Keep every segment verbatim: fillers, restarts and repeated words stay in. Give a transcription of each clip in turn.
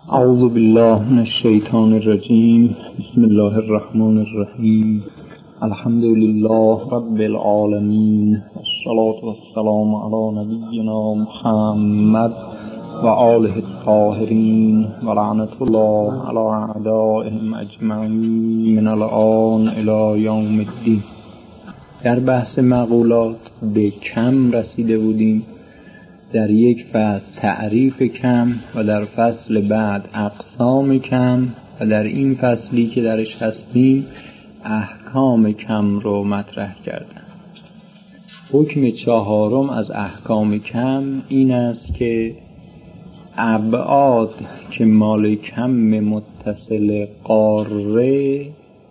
اعوذ بالله من الشیطان الرجیم. بسم الله الرحمن الرحیم. الحمد لله رب العالمین، والصلاة والسلام علی نبینا محمد و آله الطاهرین و لعنت الله علی اعدائهم اجمعین من الآن الی یوم الدین. در بحث مقولات به کم رسیده بودیم. در یک فصل تعریف کم و در فصل بعد اقسام کم و در این فصلی که درش هستیم احکام کم رو مطرح کردم. حکم چهارم از احکام کم این است که ابعاد که مال کم متصل قاره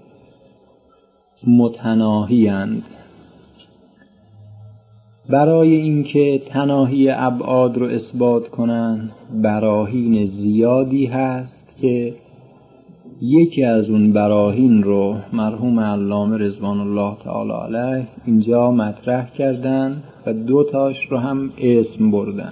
متناهی اند. برای اینکه تناهی ابعاد رو اثبات کنن براهین زیادی هست که یکی از اون براهین رو مرحوم علامه رضوان الله تعالی علیه اینجا مطرح کردن و دو تاش رو هم اسم بردن.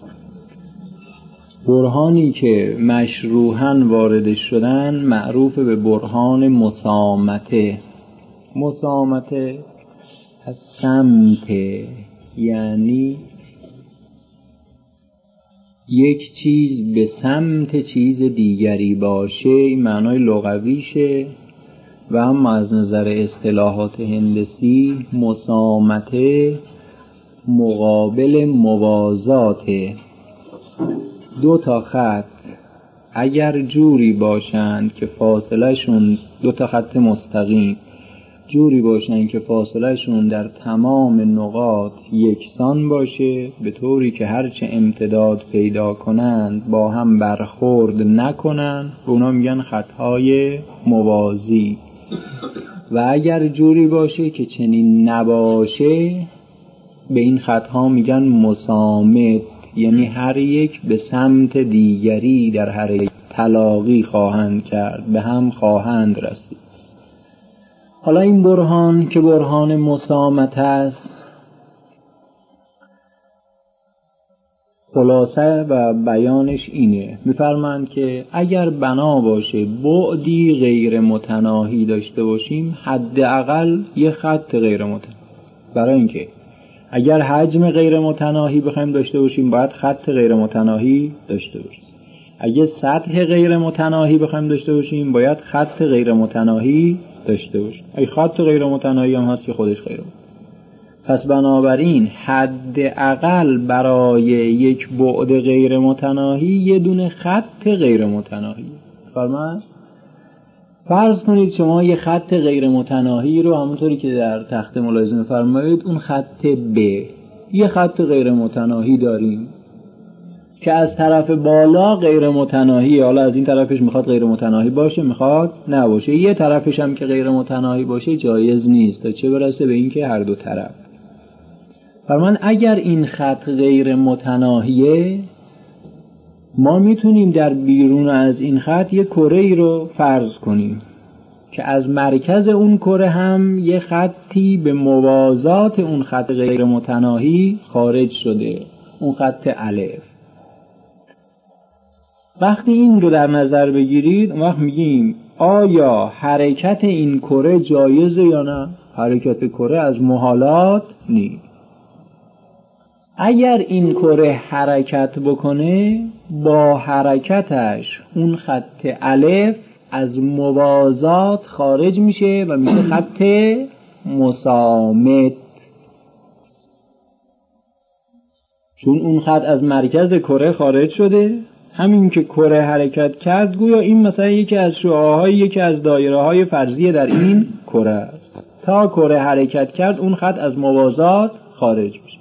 برهانی که مشروحاً وارد شدن معروف به برهان مسامته. مسامته از سمت، یعنی یک چیز به سمت چیز دیگری باشه، این معنای لغویشه. و هم از نظر اصطلاحات هندسی مسامته مقابل موازاته. دو تا خط اگر جوری باشند که فاصله شون دو تا خط مستقیم جوری باشن که فاصله شون در تمام نقاط یکسان باشه، به طوری که هرچه امتداد پیدا کنند با هم برخورد نکنن، به اونا میگن خطهای موازی. و اگر جوری باشه که چنین نباشه، به این خطها میگن مسامت، یعنی هر یک به سمت دیگری در هر یک تلاقی خواهند کرد، به هم خواهند رسید. حالا این برهان که برهان مسامت است، خلاصه و بیانش اینه. میفرمایند که اگر بنا باشه بعدی غیر متناهی داشته باشیم، حداقل یه خط غیر متناهی. برای اینکه اگر حجم غیر متناهی بخوایم داشته باشیم باید خط غیر متناهی داشته باشیم. اگه سطح غیر متناهی بخوایم داشته باشیم باید خط غیر متناهی داشته باشیم. ای خط غیر متناهی هم هست که خودش غیر متناهی. پس بنابراین حداقل برای یک بعد غیر متناهی یه دونه خط غیر متناهی. فرمان فرض کنید شما یه خط غیر متناهی رو همونطوری که در تخت ملاحظه فرمایید، اون خط ب، یه خط غیر متناهی داریم که از طرف بالا غیر متناهی، حالا از این طرفش میخواد غیر متناهی باشه میخواد نباشه، یه طرفش هم که غیر متناهی باشه جایز نیست، تا چه برسه به این که هر دو طرف. فرمان اگر این خط غیر متناهیه، ما میتونیم در بیرون از این خط یه کره ای رو فرض کنیم که از مرکز اون کره هم یه خطی به موازات اون خط غیر متناهی خارج شده، اون خط الف. وقتی این رو در نظر بگیرید، اون وقت میگیم آیا حرکت این کره جایزه یا نه؟ حرکت کره از محالات نیست. اگر این کره حرکت بکنه، با حرکتش اون خط الف از موازات خارج میشه و میشه خط مسامت. چون اون خط از مرکز کره خارج شده، همین که کره حرکت کرد گویا این مثلا یکی از شعاعهای یکی از دایره‌های فرضیه در این کره است. تا کره حرکت کرد اون خط از موازات خارج میشه.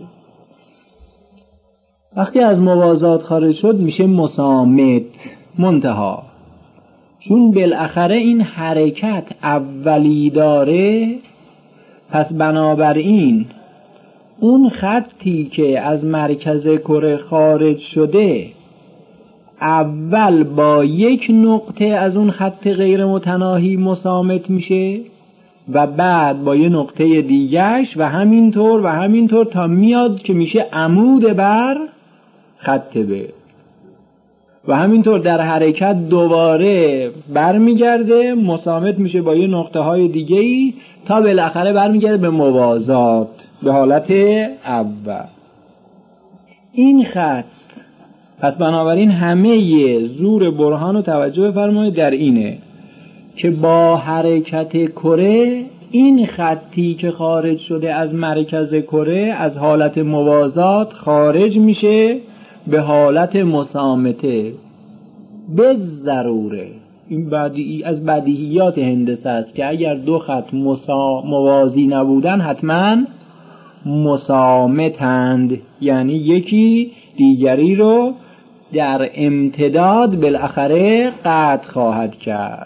وقتی از موازات خارج شد میشه مسامت. منتها چون بالاخره این حرکت اولی داره، پس بنابراین اون خطی که از مرکز کره خارج شده اول با یک نقطه از اون خط غیر متناهی مسامت میشه و بعد با یه نقطه دیگهش و همینطور و همینطور تا میاد که میشه عمود بر خط ب. و همینطور در حرکت دوباره برمیگرده مسامت میشه با یه نقطه های دیگه ای تا بالاخره برمیگرده به موازات به حالت اول. این خط پس بنابراین همه زور برهان رو توجه بفرمایید در اینه که با حرکت کره این خطی که خارج شده از مرکز کره از حالت موازات خارج میشه به حالت مسامته به ضروره. این بدیهی از بدیهیات هندسه است که اگر دو خط مسا... موازی نبودن حتما مسامتند، یعنی یکی دیگری رو در امتداد بالاخره قطع خواهد کرد.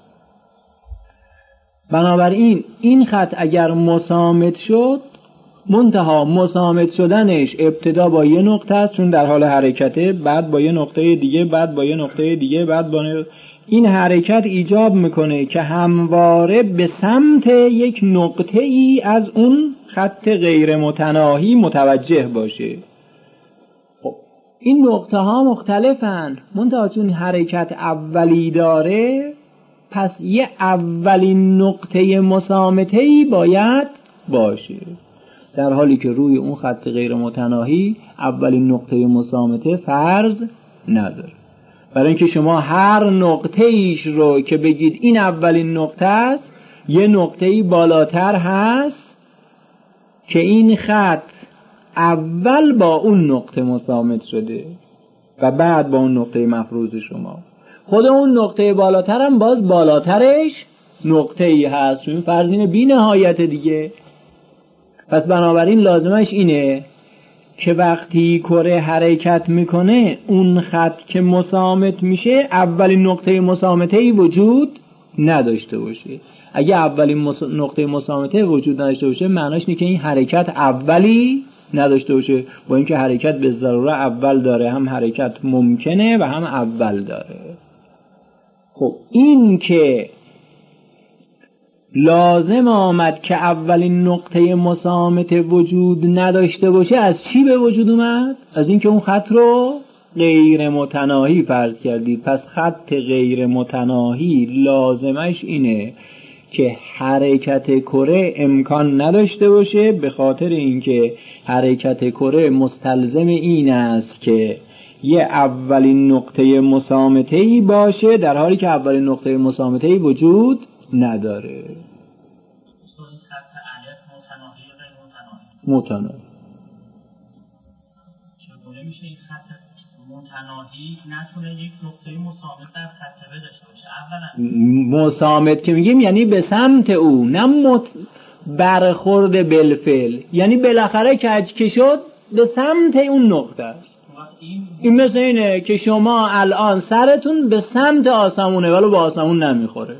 بنابراین این خط اگر مسامت شد منتها مسامت شدنش ابتدا با یه نقطه است چون در حال حرکته، بعد با یه نقطه دیگه، بعد با یه نقطه دیگه، بعد با این حرکت ایجاب میکنه که همواره به سمت یک نقطه ای از اون خط غیر متناهی متوجه باشه. خب این نقطه ها مختلفن منتها چون حرکت اولی داره پس یه اولین نقطه مسامته ای باید باشه، در حالی که روی اون خط غیر متناهی اولین نقطه مسامته فرض نداره. برای اینکه شما هر نقطه ایش رو که بگید این اولین نقطه است یه نقطه ای بالاتر هست که این خط اول با اون نقطه مسامت شده و بعد با اون نقطه مفروض شما. خود اون نقطه بالاتر هم باز بالاترش نقطه ای هست، این فرض اینه بی نهایت دیگه. پس بنابراین لازمش اینه که وقتی کره حرکت میکنه اون خط که مسامت میشه اولین نقطه مسامته ای وجود نداشته باشه. اگه اولین مس... نقطه مسامته وجود نداشته باشه معناش اینه که این حرکت اولی نداشته باشه، با اینکه حرکت به ضروره اول داره، هم حرکت ممکنه و هم اول داره. خب این که لازم آمد که اولین نقطه مسامت وجود نداشته باشه از چی به وجود اومد؟ از اینکه اون خط رو غیر متناهی فرض کردید. پس خط غیر متناهی لازمش اینه که حرکت کره امکان نداشته باشه، به خاطر اینکه حرکت کره مستلزم این است که یه اولین نقطه مسامته‌ای باشه در حالی که اولین نقطه مسامته‌ای وجود نداره. متناهی چگونه میشه این خط متناهی نتونه یک نقطه مسامت در خط ب داشته باشه؟ اولا مسامت که میگیم یعنی به سمت او، نه مت... برخورد بالفعل، یعنی بالاخره کج که شد به سمت اون نقطه است. این, این مثل اینه که شما الان سرتون به سمت آسمونه ولی به آسمون نمیخوره.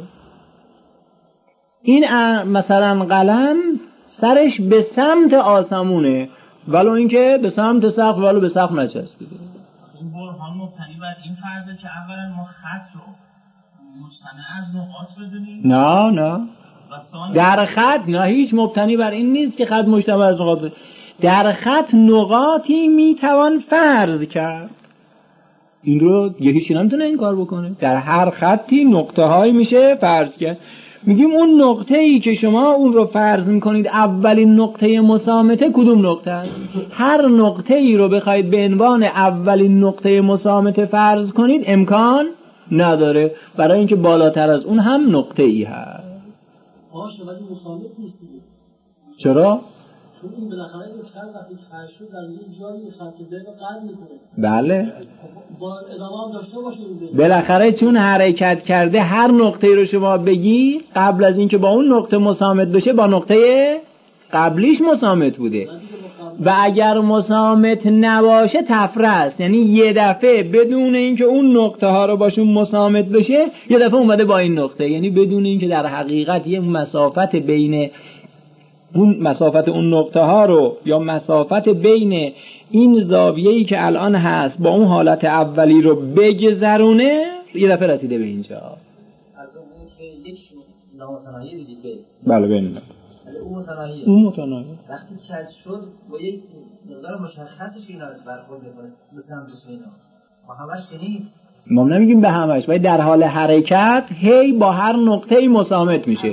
این مثلا قلم سرش به سمت آسمونه ولو اینکه به سمت سقف ولو به سقف نچسبیده. این برهان مبتنی بر این فرضه که اولا ما خط رو مصنع از نقاط بدونیم؟ نه نه در خط نه، هیچ مبتنی بر این نیست که خط مشتمل از نقاط بدونیم. در خط نقاطی میتوان فرض کرد، این رو یکیشی نمیتونه این کار بکنه. در هر خطی نقطه هایی میشه فرض کرد. میگیم اون نقطه ای که شما اون رو فرض میکنید اولین نقطه مسامته کدوم نقطه است؟ هر نقطه ای رو بخواید به عنوان اولین نقطه مسامته فرض کنید امکان نداره، برای اینکه بالاتر از اون هم نقطه ای هست. باشه ولی مسامت نیست دیگه. چرا؟ چون این بالاخره یک خط وقتی کج شد در یک جایی خط ب رو قطع میکنه. بله. با ادامه هم داشته باشه این بالاخره چون حرکت کرده هر نقطه‌ای رو شما بگی قبل از اینکه با اون نقطه مسامت بشه با نقطه قبلیش مسامت بوده و اگر مسامت نباشه تفره است، یعنی یه دفعه بدون اینکه اون نقطه ها رو باشون مسامت بشه یه دفعه اومده با این نقطه، یعنی بدون اینکه در حقیقت یه مسافت بین اون مسافت اون نقطه ها رو یا مسافت بین این زاویه‌ای که الان هست با اون حالت اولی رو بگذرونه یه دفعه رسیده به اینجا. از اون که یک نامتناهی دیگه بله ببینید اون متناهی اون متناهی وقتی کج شد با یک مقدار مشخصش اینا برخورد کنه به سمت اینا با همش که نیست. ما نمیگیم به همش، ولی در حال حرکت هی با هر نقطه‌ای مسامت میشه.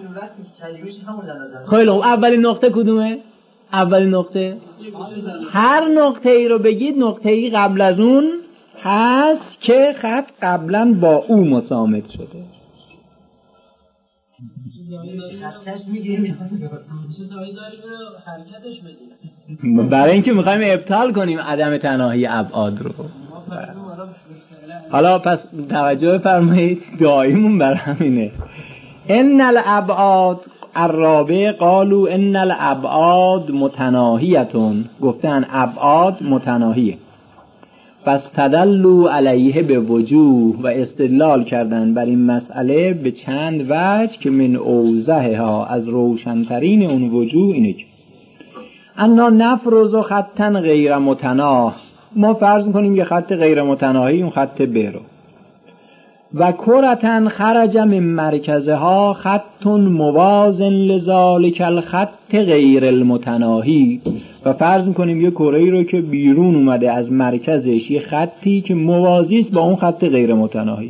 خیلی خوب، اولین نقطه کدومه؟ اولین نقطه هر نقطه‌ای رو بگید نقطه‌ای قبل از اون هست که خط قبلا با او مسامت شده. برای اینکه میخوایم ابطال کنیم عدم تناهی ابعاد رو. حالا پس توجه فرمایید، دعایمون بر همینه. ان الابعاد الرابع قالوا ان الابعاد متناهیتون، گفتن ابعاد متناهیه. فاستدلوا علیه به وجوه، و استدلال کردن بر این مسئله به چند وجه که من اوضحها، از روشنترین اون وجوه اینه که انا نفرض خطا غیر متناه، ما فرض میکنیم یه خط غیر متناهی، اون خط ب رو، و کرتن خرج من مرکزها خط موازن لذالک الخط غیر المتناهی، و فرض میکنیم یه کره‌ای رو که بیرون اومده از مرکزش یه خطی که موازی است با اون خط غیر متناهی.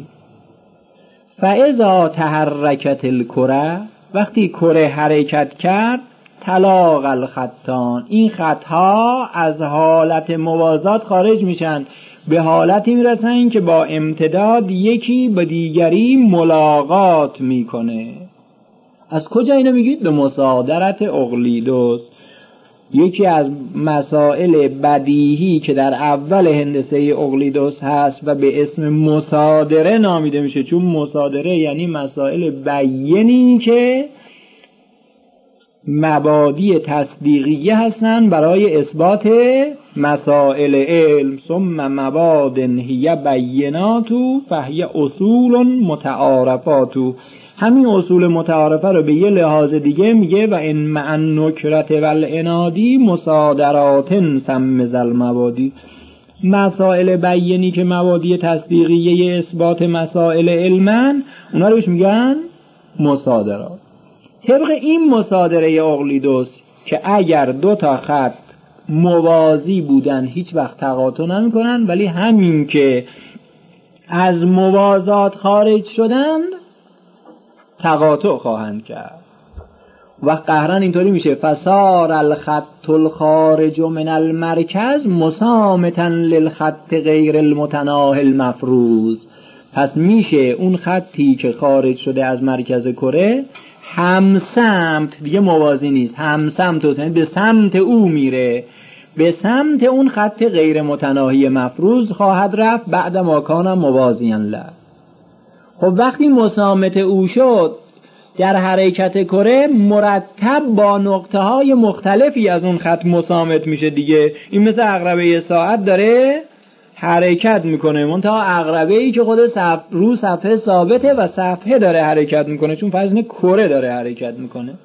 فاذا تحرکت الکره، وقتی کره حرکت کرد، تلاقى الخطان، این خطها از حالت موازات خارج میشن، به حالتی میرسن که با امتداد یکی با دیگری ملاقات میکنه. از کجا اینو میگید؟ به مصادرت اقلیدس، یکی از مسائل بدیهی که در اول هندسه اقلیدس هست و به اسم مصادره نامیده میشه، چون مصادره یعنی مسائل بیینی که مبادی تصدیقیه هستن برای اثبات مسائل علم. ثم مباد هی بینات فهی اصول متعارفات، همین اصول متعارفه رو به یه لحاظ دیگه میگه و ان مع النکرت والعنادی مصادرات سمز المبادی، مسائل بیینی که مبادی تصدیقیه اثبات مسائل علمن، اونا رو بهش میگن مصادرات. طبق این مصادره اقلیدس که اگر دو تا خط موازی بودن هیچ وقت تقاطع نمی‌کنن، ولی همین که از موازات خارج شدن تقاطع خواهند کرد. و قهرن اینطوری میشه فصار الخط الخارج من المرکز مسامتا للخط غیر المتناهی المفروض، پس میشه اون خطی که خارج شده از مرکز کره هم سمت، دیگه موازی نیست، هم سمت، یعنی به سمت او میره، به سمت اون خط غیر متناهی مفروض خواهد رفت بعد ما کان موازیاً له. خب وقتی مسامت او شد در حرکت کره مرتب با نقطه های مختلفی از اون خط مسامت میشه دیگه. این مثل عقربه ساعت داره حرکت میکنه، منتها عقربه ای که خود صف... رو صفحه ثابته و صفحه داره حرکت میکنه، چون فرض کره داره حرکت میکنه.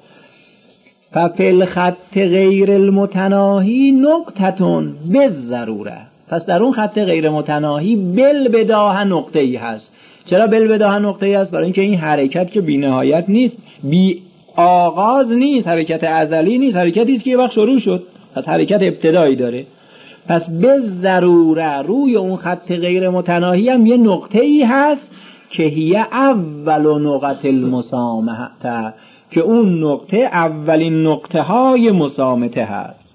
ففل خط غیر المتناهی نقطتون بالضروره، پس در اون خط غیر متناهی بل بداهه نقطه ای هست. چرا بل بداهه نقطه ای هست؟ برای اینکه این حرکت که بی نهایت نیست، بی آغاز نیست، حرکت ازلی نیست، حرکتی است که یه وقت شروع شد، پس حرکت ابتدایی داره. پس به ضروره روی اون خط غیر متناهی هم یه نقطه ای هست که هی اول نقط المسامحه، که اون نقطه اولین نقطه های مسامته هست.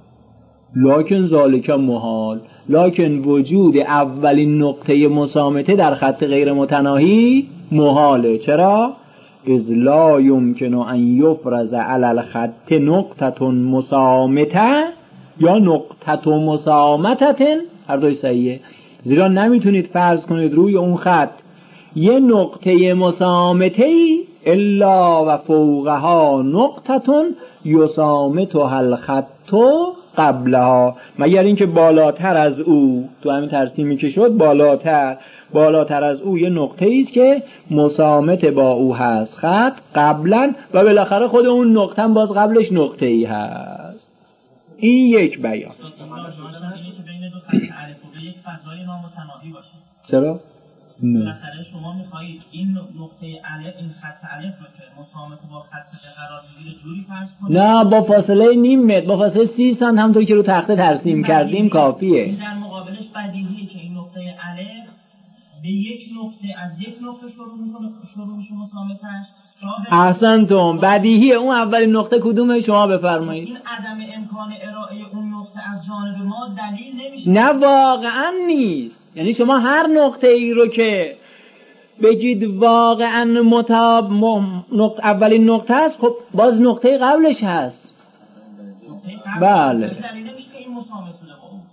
لکن ذالک محال، لکن وجود اولین نقطه مسامته در خط غیر متناهی محاله. چرا؟ اذ لا یمکن ان یفرض علی الخط نقطه مسامته یا نقطه مسامته، هر دوی صحیحه، زیرا نمیتونید فرض کنید روی اون خط یه نقطه مسامته ای الا و فوقها نقطه یسامتها الخط قبلها، مگر اینکه بالاتر از او، تو همین ترسیمی که شد بالاتر بالاتر از او یه نقطه ایست که مسامت با او هست خط قبلا، و بالاخره خود اون نقطه هم باز قبلش نقطه ای هست. این یک بیان. اینه که بین دو خط الف و ب یک فضای نامتناهی باشه. چرا؟ نه. بالاخره شما میخواهید این نقطه الف، این خط الف رو که مسامت با خط ب قرار بگیره جوری فرض کنید؟ نه، با فاصله نیم متر، با فاصله سی سانت همونطور که رو تخته ترسیم کردیم کافیه. این در مقابلش بدیهیه که این نقطه نقطه الف به یک نقطه از یک نقطه شروع میکنه، شروع میشه مسامتش. احسنتم، بدیهیه. اون اولین نقطه کدومه؟ شما بفرمایید. این عدم امکان ارائه اون نقطه از جانب ما دلیل نمیشه. نه واقعا نیست. یعنی شما هر نقطه ای رو که بگید واقعا متاب نقطه اولین نقطه است، خب باز نقطه قبلش هست. بله. دلیل نمیشه که این مسامت بوده با اون.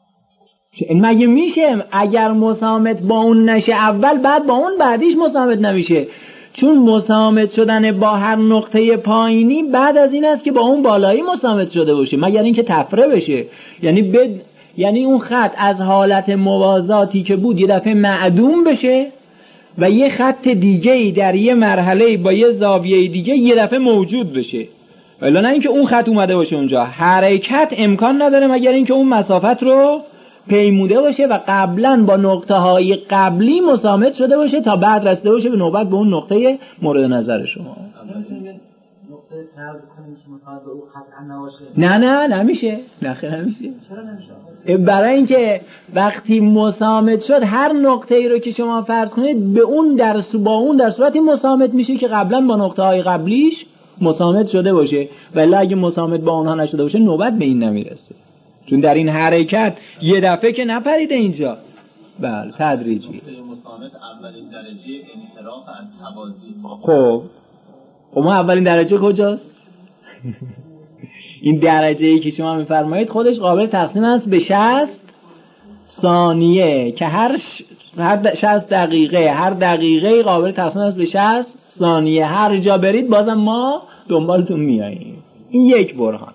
مگه میشه اگر مسامت با اون نشه اول بعد با اون بعدیش مسامت نمیشه؟ چون مسامت شدن با هر نقطه پایینی بعد از این است که با اون بالایی مسامت شده باشه، مگر اینکه تفره بشه. یعنی بد... یعنی اون خط از حالت موازاتی که بود یه دفعه معدوم بشه و یه خط دیگه‌ای در یه مرحله با یه زاویه دیگه یه دفعه موجود بشه. ولی نه اینکه اون خط اومده باشه اونجا. حرکت امکان نداره مگر اینکه اون مسافت رو پیموده باشه و قبلا با نقطه های قبلی مسامت شده باشه تا بعد رسیده باشه به نوبت به اون نقطه مورد نظر شما. نقطه فرض کنیم که مساوات به اون قطعا نباشه. نه نه نمیشه. نه خیلی نمیشه. چرا نمیشه؟ برای اینکه وقتی مسامت شد هر نقطه ای رو که شما فرض کنید به اون در با اون در صورتی مسامت میشه که قبلا با نقطه های قبلیش مسامت شده باشه، ولی اگه مسامت با اونها نشده باشه نوبت به این نمیرسه. چون در این حرکت یه دفعه که نپریده اینجا. بله تدریجی. مسامت اولین درجه انحراف از توازی. خب ما اولین درجه کجاست؟ این درجه ای که شما میفرمایید خودش قابل تقسیم است به شصت ثانیه که هر ش... هر شصت دقیقه هر دقیقه قابل تقسیم است به شصت ثانیه. هر جا برید بازم ما دنبالتون میاییم. این یک برهان.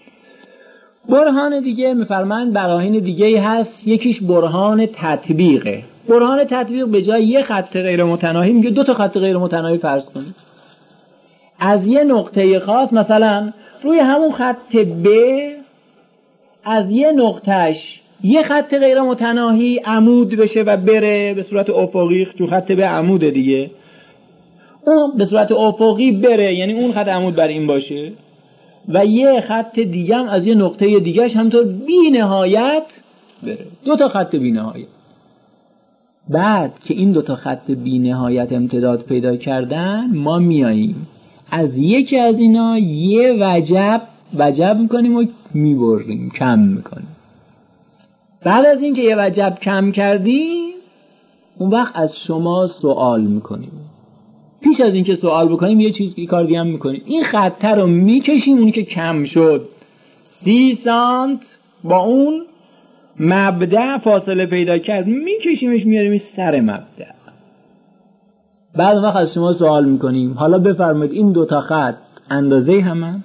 برهان دیگه میفرمایند براهین دیگه ای هست، یکیش برهان تطبیقه. برهان تطبیق به جای یه خط غیر متناهی میگه دو تا خط غیر متناهی فرض کنید از یه نقطه خاص، مثلا روی همون خط ب از یه نقطهش یه خط غیر متناهی عمود بشه و بره به صورت افقی، چون خط ب عموده دیگه، اون به صورت افقی بره، یعنی اون خط عمود بر این باشه و یه خط دیگه هم از یه نقطه دیگهش همطور بی نهایت بره. دو تا خط بی نهایت. بعد که این دو تا خط بی نهایت امتداد پیدا کردن، ما میاییم از یکی از اینا یه وجب وجب میکنیم و میبریم، کم میکنیم. بعد از این که یه وجب کم کردیم اون وقت از شما سوال میکنیم. پیش از این که سوال بکنیم یه چیز یه کار دیگه هم میکنیم، این خط رو میکشیم، اونی که کم شد سی سانت با اون مبدأ فاصله پیدا کرد میکشیمش میاریم سر مبدأ. بعد وقت از شما سوال میکنیم حالا بفرمایید این دوتا خط اندازه همن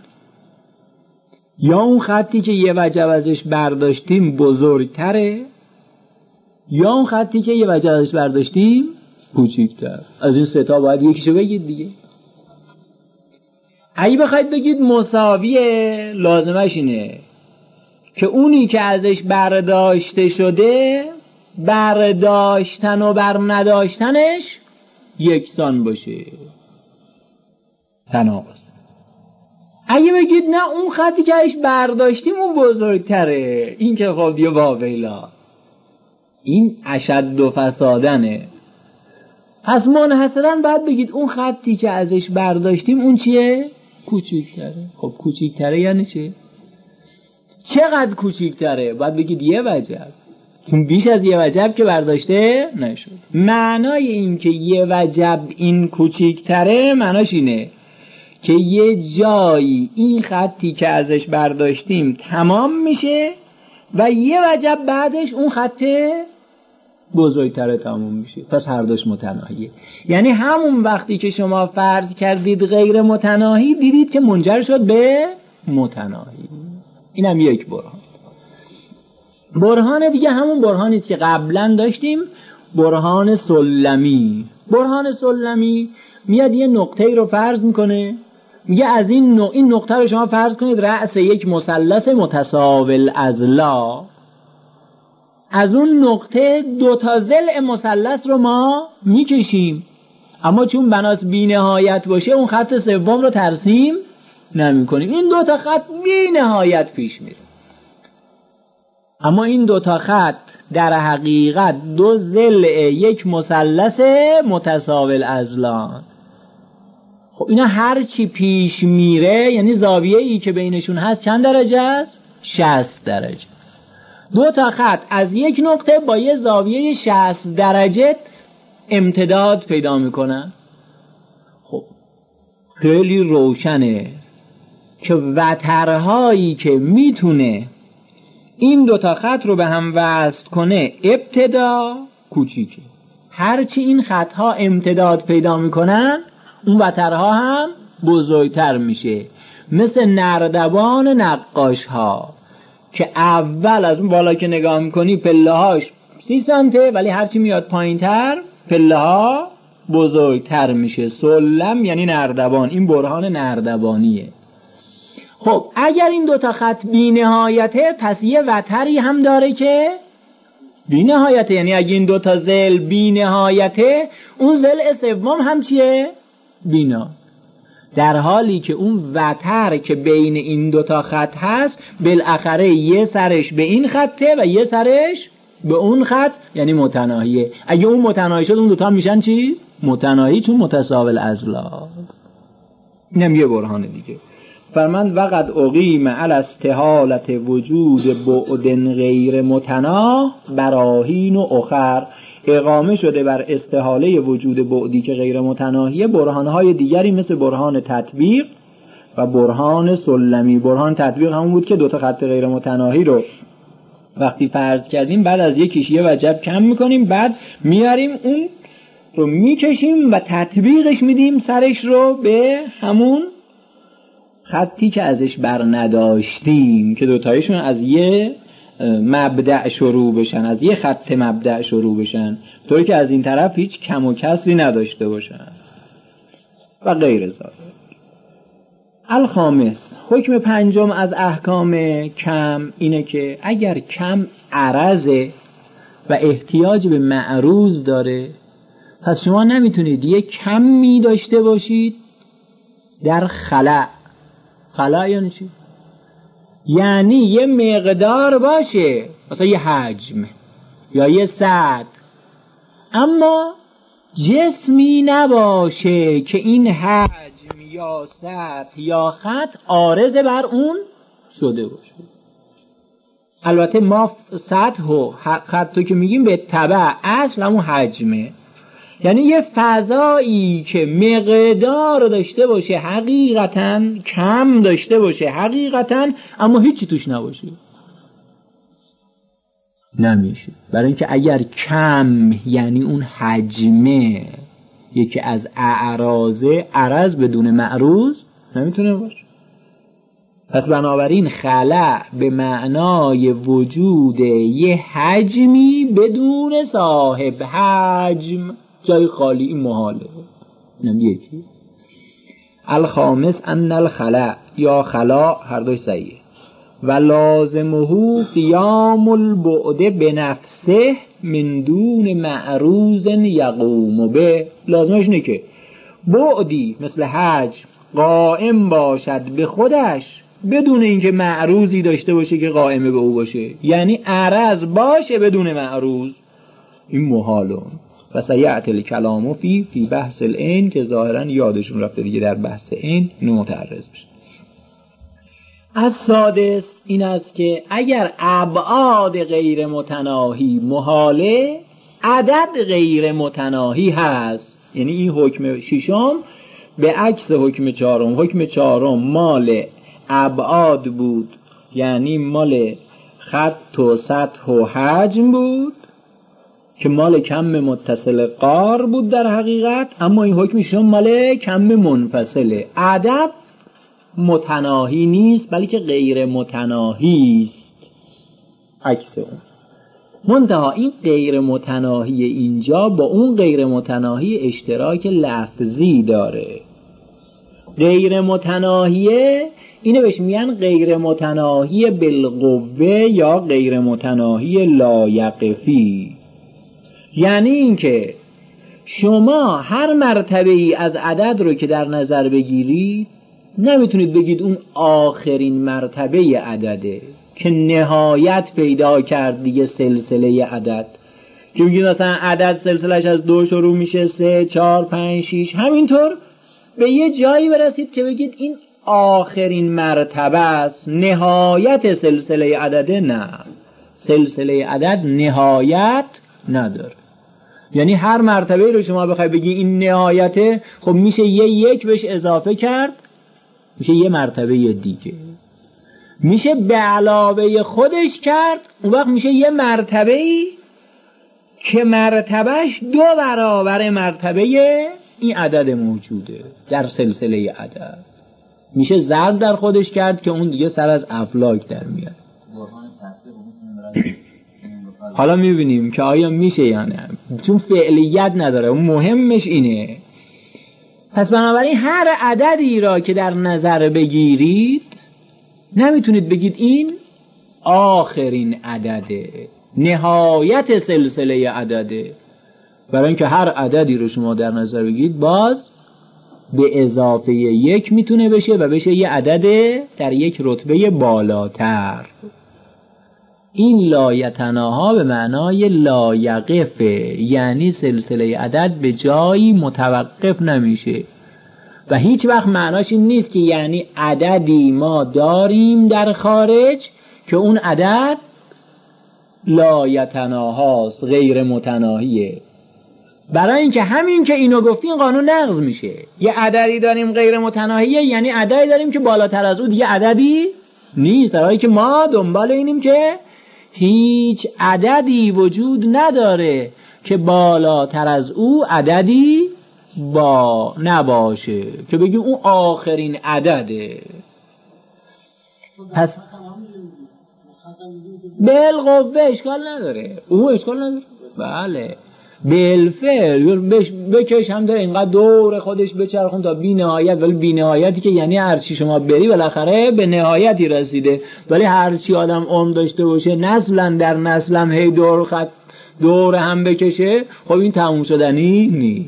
یا اون خطی که یه وجب ازش برداشتیم بزرگتره یا اون خطی که یه وجب ازش برداشتیم کوچیک‌تر؟ از این سه تا باید یکیشو بگید دیگه. اگه بخواید بگید مساویه، لازمش اینه که اونی که ازش برداشته شده برداشتن و بر نداشتنش یکسان باشه، تناقض. اگه بگید نه اون خطی که ازش برداشتیم اون بزرگتره، این که خب دیگه واویلا، این اشد و فسادنه. پس منحصرا باید بگید اون خطی که ازش برداشتیم اون چیه؟ کوچیک‌تره. خب کوچیک‌تره یعنی چه؟ چقدر کوچیک‌تره؟ باید بگید یه وجب، چون بیش از یه وجب که برداشته نشد. معنای این که یه وجب این کوچیک‌تره معناش اینه که یه جایی این خطی که ازش برداشتیم تمام میشه و یه وجب بعدش اون خط بزرگتره تموم میشه. پس هر دوش متناهیه. یعنی همون وقتی که شما فرض کردید غیر متناهی دیدید که منجر شد به متناهی. اینم یک برهان. برهان دیگه همون برهانی است که قبلا داشتیم، برهان سلمی. برهان سلمی میاد یه نقطه‌ای رو فرض میکنه، میگه از این نوع این نقطه رو شما فرض کنید رأس یک مثلث متساوی الاضلاع، از اون نقطه دو تا ضلع مثلث رو ما میکشیم، اما چون بناس بی نهایت باشه اون خط سوم رو ترسیم نمی کنیم. این دو تا خط بی نهایت پیش میره. اما این دوتا خط در حقیقت دو ضلع یک مثلث متساوی الاضلاع. خب اینا هر چی پیش میره یعنی زاویه ای که بینشون هست چند درجه است؟ شصت درجه. دو تا خط از یک نقطه با یه زاویه شصت درجه امتداد پیدا میکنن. خب خیلی روشنه که وترهایی که میتونه این دو تا خط رو به هم وصل کنه ابتدا کوچیکه، هرچی این خطها امتداد پیدا میکنن اون وترها هم بزرگتر میشه. مثل نردبان نقاش ها که اول از اون بالا که نگاه میکنی پله هاش سی سانته ولی هرچی میاد پایین تر پله ها بزرگتر میشه. سلم یعنی نردبان، این برهان نردبانیه. خب اگر این دوتا خط بی نهایته پس یه وتری هم داره که بی نهایته، یعنی اگه این دوتا ضلع بی نهایته اون ضلع سوم هم چیه؟ بینا. در حالی که اون وتر که بین این دوتا خط هست بالاخره یه سرش به این خطه و یه سرش به اون خط، یعنی متناهیه. اگه اون متناهی شد اون دوتا میشن چی؟ متناهی، چون متساوی الاضلاع. اینم یه برهان دیگه. فرمند وقد اقیم علی استحالت وجود بعد غیر متناه براهین و اخر، اقامه شده بر استحاله وجود بعدی که غیر متناهیه برهانهای دیگری مثل برهان تطبیق و برهان سلمی. برهان تطبیق همون بود که دوتا خط غیر متناهی رو وقتی فرض کردیم بعد از یکیش یه وجب کم میکنیم، بعد میاریم اون رو میکشیم و تطبیقش میدیم سرش رو به همون خطی که ازش بر نداشتیم که دوتایشون از یه مبدأ شروع بشن، از یه خط مبدأ شروع بشن، طوری که از این طرف هیچ کم و کسری نداشته باشن و غیر ذالک. الخامس، حکم پنجم از احکام کم اینه که اگر کم عرضه و احتیاج به معروض داره پس شما نمیتونید یه کمی داشته باشید در خلأ. خلأ یعنی چی؟ یعنی یه مقدار باشه، مثلا یه حجم یا یه سطح، اما جسمی نباشه که این حجم یا سطح یا خط عارض بر اون شده باشه. البته ما سطح و خط که میگیم به تبع اصل همون حجمه، یعنی یه فضایی که مقدار داشته باشه حقیقتاً، کم داشته باشه حقیقتاً، اما هیچی توش نباشه نمیشه. برای اینکه اگر کم یعنی اون حجمه یکی از اعراضه، عرض بدون معروض نمیتونه باشه. پس بنابراین خلأ به معنای وجود یه حجمی بدون صاحب حجم، جای خالی، این محاله. اینم یکی. الخامس ان الخلأ یا خلا هر دوش صحیحه و لازمه قیام البعد بنفسه من دون معروض یقوم به. لازمش اینه که بعدی مثل حجم قائم باشد به خودش بدون اینکه معروضی داشته باشه که قائم به او باشه، یعنی عرض باشه بدون معروض. این محالون و سیعت الکلام فی فی بحث العین که ظاهرا یادشون رفته دیگه در بحث عین اینو متعرض بشه. از سادس این است که اگر ابعاد غیر متناهی محاله، عدد غیر متناهی هست. یعنی این حکم ششم به عکس حکم چهارم. حکم چهارم مال ابعاد بود، یعنی مال خط و سطح و حجم بود که مال کم متصل قار بود در حقیقت، اما این حکم ششم مال کم منفصله. عدد متناهی نیست بلکه غیر متناهی است، عکس اون. منتها این غیر متناهی اینجا با اون غیر متناهی اشتراک لفظی داره. غیر متناهیه اینو بهش میگن غیر متناهی بالقوه یا غیر متناهی لایقفی. یعنی اینکه شما هر مرتبه ای از عدد رو که در نظر بگیرید نمیتونید بگید اون آخرین مرتبه عدده، که نهایت پیدا کرد دیگه سلسله عدد، که میگید مثلا عدد سلسلش از دو شروع میشه، سه، چهار، پنج، شیش، همینطور به یه جایی برسید که بگید این آخرین مرتبه است، نهایت سلسله عدده. نه، سلسله عدد نهایت نداره. یعنی هر مرتبه رو شما بخوای بگی این نهایته، خب میشه یه یک بهش اضافه کرد، میشه یه مرتبه دیگه، میشه به علاوه خودش کرد، اون وقت میشه یه مرتبه‌ای که مرتبهش دو برابر مرتبه این عدد موجوده در سلسله عدد. میشه ضرب در خودش کرد که اون دیگه سر از افلاک در میاد. حالا میبینیم که آیا میشه یا نه، چون فعلیت نداره. اون مهمش اینه. پس بنابراین هر عددی را که در نظر بگیرید نمیتونید بگید این آخرین عدده، نهایت سلسله عدده. برای اینکه هر عددی رو شما در نظر بگیرید باز به اضافه یک میتونه بشه و بشه یه عدد در یک رتبه بالاتر. این لایتناها به معنای لایقفه، یعنی سلسله عدد به جایی متوقف نمیشه و هیچ وقت معناش این نیست که یعنی عددی ما داریم در خارج که اون عدد لایتناهاست، غیر متناهیه. برای اینکه همین که اینو گفتین قانون نقض میشه. یه عددی داریم غیر متناهیه، یعنی عددی داریم که بالاتر از او دیگه عددی نیست، در حالی که ما دنبال اینیم که هیچ عددی وجود نداره که بالاتر از او عددی با نباشه که بگیم اون آخرین عدده. پس بالقوه اشکال نداره، او اشکال نداره. بله بالفعل بکش هم داره اینقدر دور خودش بچرخون تا بی نهایت، ولی بی نهایتی که یعنی هرچی شما بری بالاخره به نهایتی رسیده. ولی هرچی آدم عمر داشته باشه نسلا در نسلم هی دور خط دور هم بکشه، خب این تموم شدنی نی.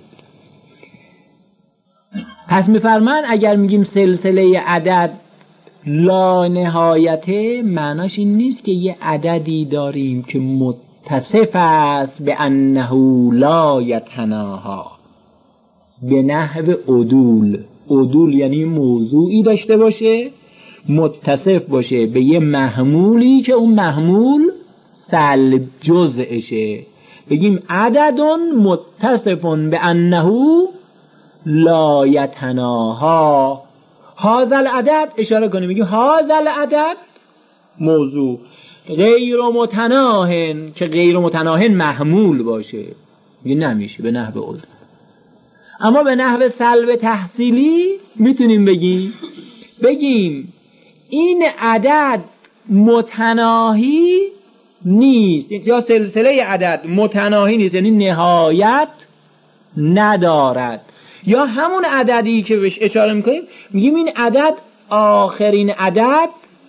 پس میفرمان اگر میگیم سلسله عدد لا نهایته، معناش این نیست که یه عددی داریم که متصف است به انه لا یتناها به نحو عدول. عدول یعنی موضوعی داشته باشه، متصف باشه به یه محمولی که اون محمول سلب جزءشه. بگیم عددون متصفون به انه لا یتناها. هازل عدد اشاره کنیم، میگیم هازل عدد موضوع، غیر متناهن که غیر متناهن محمول باشه، میگه نمیشه به نحو عدول. اما به نحو سلب تحصیلی میتونیم بگیم بگیم این عدد متناهی نیست، یا سلسله عدد متناهی نیست یعنی نهایت ندارد، یا همون عددی که بهش اشاره میکنیم میگیم این عدد آخرین عدد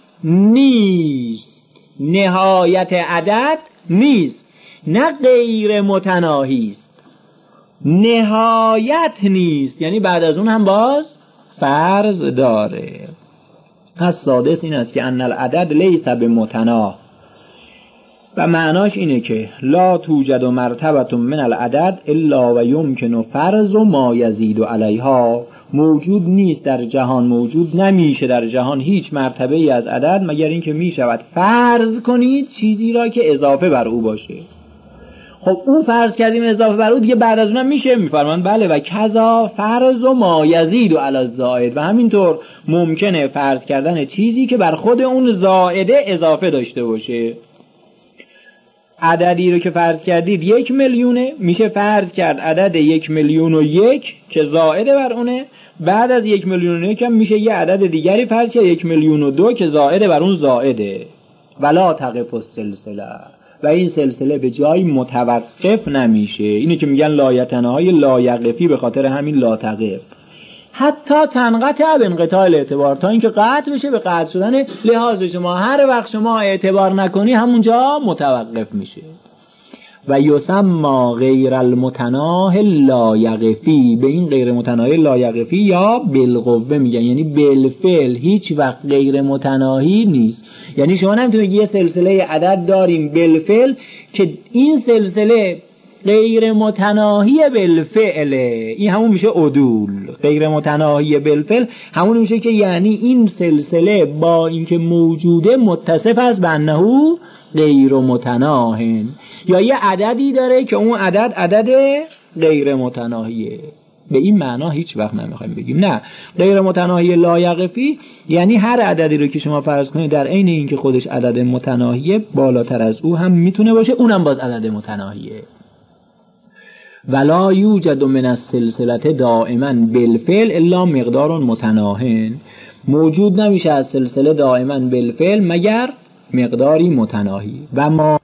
نیست، نهایت عدد نیست، نه غیر متناهی است، نهایت نیست یعنی بعد از اون هم باز فرض داره. پس سادس این است که ان العدد لیس بمتناه و معناش اینه که لا توجد مرتبه من العدد الا و یمکن فرض ما یزید علیها. موجود نیست در جهان، موجود نمیشه در جهان هیچ مرتبه ای از عدد مگر اینکه میشود فرض کنید چیزی را که اضافه بر او باشه. خب اون فرض کردیم اضافه بر او دیگه بعد از اونم میشه، میفرمان بله و کذا فرض ما یزید علی الزائد، و همینطور ممکنه فرض کردن چیزی که بر خود اون زائده اضافه داشته باشه. عددی رو که فرض کردید یک میلیونه، میشه فرض کرد عدد یک میلیون و یک که زائده بر اونه، بعد از یک میلیون و یک هم میشه یه عدد دیگری فرض کرد یک میلیون و دو که زائده بر اون زائده. ولا تقف السلسله، و این سلسله به جای متوقف نمیشه. اینه که میگن لایتناهای لایقفی، به خاطر همین لا تقف. حتی تنقطع به انقطاع الاعتبار، تا اینکه قطع بشه به قطع شدن لحاظ شما. هر وقت شما اعتبار نکنی همونجا متوقف میشه. و یسمى غیر المتناه لایقفی، به این غیر متناهی لایقفی یا بالقوه میگن، یعنی بالفعل هیچ وقت غیر متناهی نیست. یعنی شما نمیتونید یه سلسله عدد داریم بالفعل که این سلسله غیر متناهی بالفعله، این همون میشه عدول. غیر متناهی بالفعل همون میشه که یعنی این سلسله با اینکه موجوده متصف است به انه غیر متناهن، یا یه عددی داره که اون عدد عدد غیر متناهیه. به این معنا هیچ وقت نمیخوایم بگیم نه غیر متناهی لایقفی، یعنی هر عددی رو که شما فرض کنید در عین اینکه خودش عدد متناهیه بالاتر از او هم میتونه باشه، اونم باز عدد متناهیه. ولا یوجد من السلسله دائما بالفعل الا مقدار متناهن، موجود نمیشه از سلسله دائما بالفعل مگر مقداری متناهی. و ما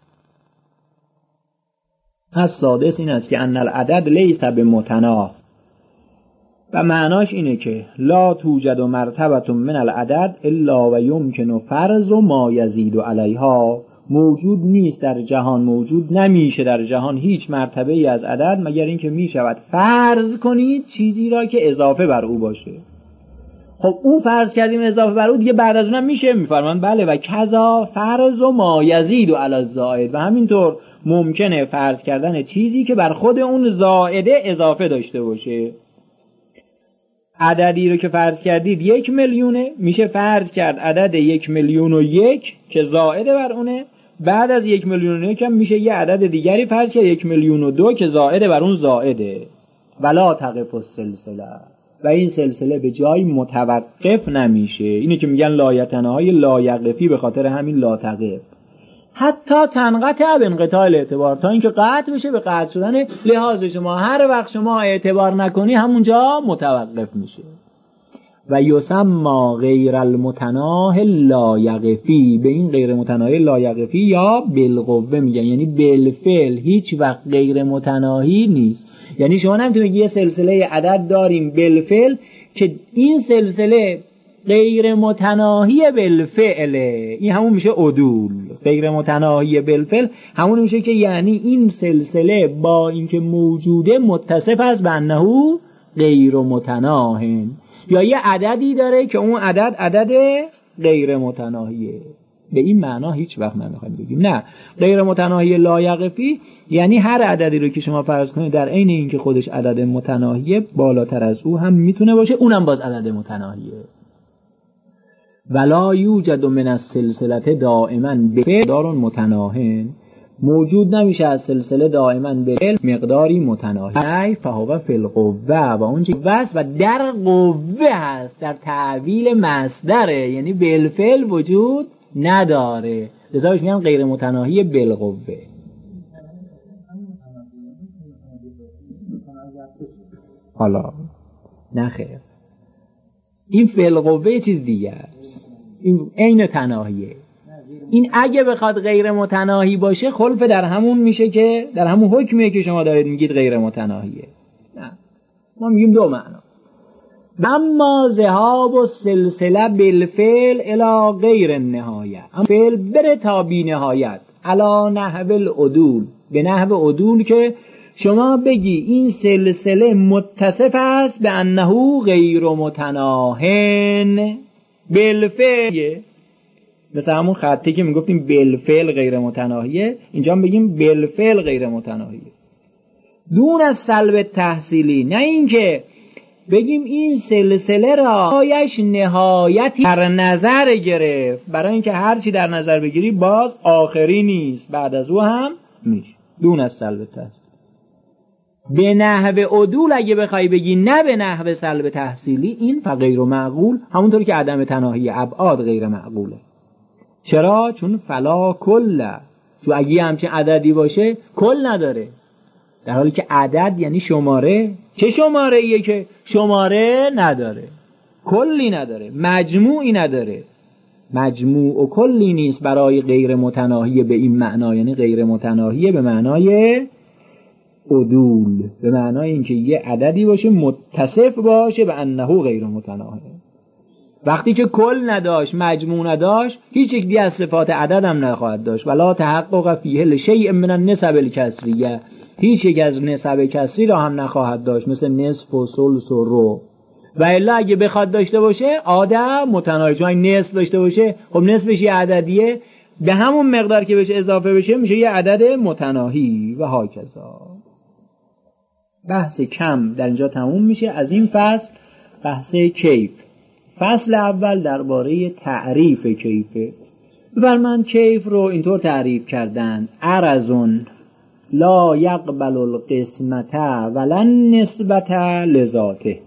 از سادس این است که ان العدد لیس بمتناه، و معناش اینه که لا توجد مرتبه من العدد الا و یمکن فرض ما یزید علیها، موجود نیست در جهان، موجود نمیشه در جهان هیچ مرتبه ای از عدد مگر اینکه میشود فرض کنید چیزی را که اضافه بر او باشه. خب اون فرض کردیم اضافه بر او، دیگه بعد از اونم میشه، میفرمان بله و کذا فرض ما یزید علی الزائد، و همینطور ممکنه فرض کردن چیزی که بر خود اون زائده اضافه داشته باشه. عددی رو که فرض کردید یک میلیونه، میشه فرض کرد عدد یک میلیون و یک که زائده بر اونه، بعد از یک میلیون و یک هم میشه یه عدد دیگری فرض کرد یک میلیون و دو که زائده بر اون زائده. ولا تقف السلسله، و این سلسله به جای متوقف نمیشه. اینه که میگن لایتنهای لایقفی، به خاطر همین لا تقف. حتی تنقطع به انقطاع الاعتبار، تا اینکه قطع میشه به قطع شدن لحاظ شما، هر وقت شما اعتبار نکنی همونجا متوقف میشه. و یسمى غیر المتناه لایقفی، به این غیر متناهی لایقفی یا بالقوه میگن، یعنی بالفعل هیچ وقت غیر متناهی نیست. یعنی شما نمیتونید یه سلسله عدد داریم بالفعل که این سلسله غیر متناهی بالفعله، این همون میشه عدول. غیر متناهی بالفعل همون میشه که یعنی این سلسله با اینکه موجوده متصف است به انه غیر متناهن، یا یه عددی داره که اون عدد عدد غیر متناهیه. به این معنا هیچ وقت نمیخوایم بگیم نه غیر متناهی لایقفی، یعنی هر عددی رو که شما فرض کنید در عین اینکه خودش عدد متناهیه بالاتر از او هم میتونه باشه، اونم باز عدد متناهیه. ولا یوجد من السلسله دائما بمقدار متناهن، موجود نمیشه از سلسله دائما به مقداری متناهی. فهو فی القوه، و اونجا وست و در قوه هست، در تعویل مصدره، یعنی بالفعل وجود نداره، لذا بهش میگن غیر متناهی بالقوه. حالا نه خیر، این فی القوه یه چیز دیگه است، این عین تناهیه. این اگه بخواد غیر متناهی باشه خلف در همون میشه که در همون حکمیه که شما دارید میگید غیر متناهیه. نه، ما میگیم دو معنا. اما ذهاب و سلسله بالفعل الی غیر النهایه، اما فعل بره تا بی نهایت، علی نحو العدول، به نحو عدول که شما بگی این سلسله متصف است به انه غیر متناهن بالفعل، مثل همون خطی که میگفتیم بالفعل غیر متناهیه، اینجا هم بگیم بالفعل غیر متناهیه. دون از سلب تحصیلی، نه اینکه بگیم این سلسله را آیش نهایتی در نظر گرفت، برای اینکه هرچی در نظر بگیری باز آخری نیست، بعد از او هم میشه. دون از سلب تحصیلی. به نحو عدول اگه بخوای بگی نه به نحو سلب تحصیلی، این فغیر معقول، همونطور که عدم تناهی ابعاد غیر معقوله. چرا؟ چون فلا کل، چون اگه همچین عددی باشه کل نداره، در حالی که عدد یعنی شماره. چه شماره ایه که شماره نداره، کلی نداره، مجموعی نداره، مجموع و کلی نیست برای غیر متناهی به این معنا، یعنی غیر متناهی به معنای عدول، به معنای اینکه یه عددی باشه متصف باشه به انه غیر متناهی. وقتی که کل نداشت، مجموع نداشت، هیچ یک دیگه از صفات عدد هم نخواهد داشت. ولا تحقق فیه لشیء من النسب الکسریه، هیچ یک از نسب کسری را هم نخواهد داشت، مثل نصف و ثلث و ربع. و الا اگه بخواد داشته باشه عدد متناهی، چون اگه نصف داشته باشه خب نصفش یه عددیه، به همون مقدار که بهش اضافه بشه میشه یه عدد متناهی و هاکذا. بحث کم در اینجا تموم میشه. از این فصل بحث کیف. فصل اول درباره تعریف کیفه. بفرمایند کیف رو اینطور تعریف کردن: عرضون لا یقبل القسمت ولا نسبت لذاته.